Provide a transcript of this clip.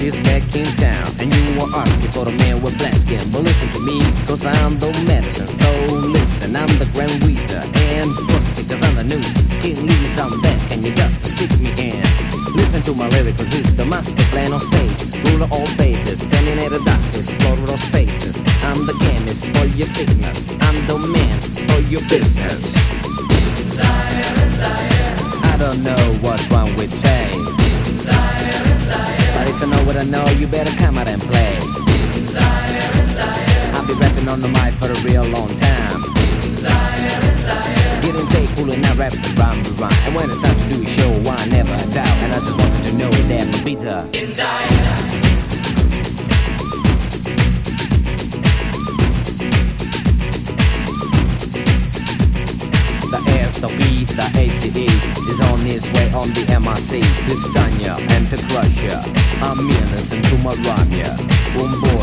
is back in town, and you are asking for a man with black skin. But listen to me, cause I'm the medicine. So listen, I'm the Grand Wizard, and busted cause I'm the new King Lee's. I'm back, and you got to stick me in. Listen to my lyrics, cause it's the master plan on stage. Ruler all bases, standing at a doctor, explorer of spaces. I'm the chemist for your sickness, I'm the man for your business. I don't know what's wrong with change, but if you know what I know, you better come out and play. I'll be rapping on the mic for a real long time, getting paid, pulling out rap to rhyme. And when it's time to do a show, I never doubt. And I just wanted to know that my beats are the S, the B, the ACE is on his way on the MRC to stun ya and to crush ya. I'm innocent to my rhyme ya. Boom boy.